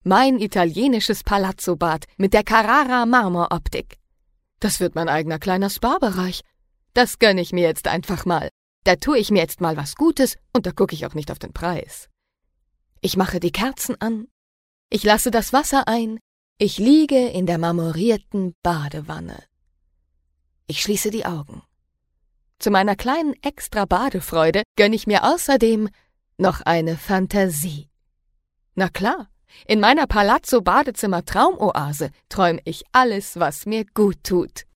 Mein italienisches Palazzo-Bad mit der Carrara-Marmor-Optik. Das wird mein eigener kleiner Spa-Bereich. Das gönne ich mir jetzt einfach mal. Da tue ich mir jetzt mal was Gutes und da gucke ich auch nicht auf den Preis. Ich mache die Kerzen an. Ich lasse das Wasser ein. Ich liege in der marmorierten Badewanne. Ich schließe die Augen. Zu meiner kleinen Extra-Badefreude gönne ich mir außerdem noch eine Fantasie. Na klar, in meiner Palazzo-Badezimmer-Traumoase träume ich alles, was mir gut tut.